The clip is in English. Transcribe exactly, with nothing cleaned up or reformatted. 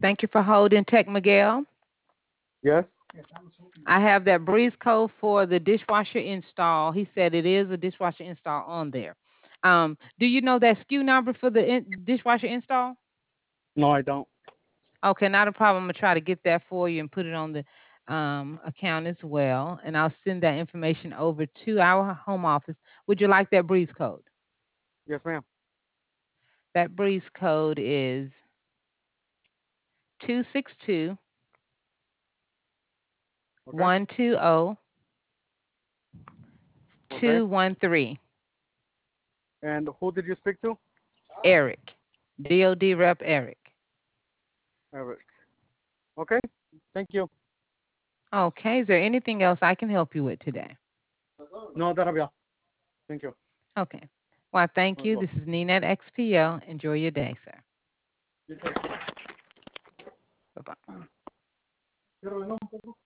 Thank you for holding, Tech Miguel. Yes. I have that breeze code for the dishwasher install. He said it is a dishwasher install on there. Um, do you know that S K U number for the in dishwasher install? No, I don't. Okay, not a problem. I'm gonna try to get that for you and put it on the um, account as well, and I'll send that information over to our home office. Would you like that breeze code? Yes, ma'am. That breeze code is two six two Okay. one two zero Okay. two one three. And who did you speak to? Eric, D O D rep Eric. Eric. Okay. Thank you. Okay, is there anything else I can help you with today? No, that'll be all. Thank you. Okay. Well, thank Let's you. go. This is Nina at X P L. Enjoy your day, sir. You too. Bye-bye. Quiero ver un poco.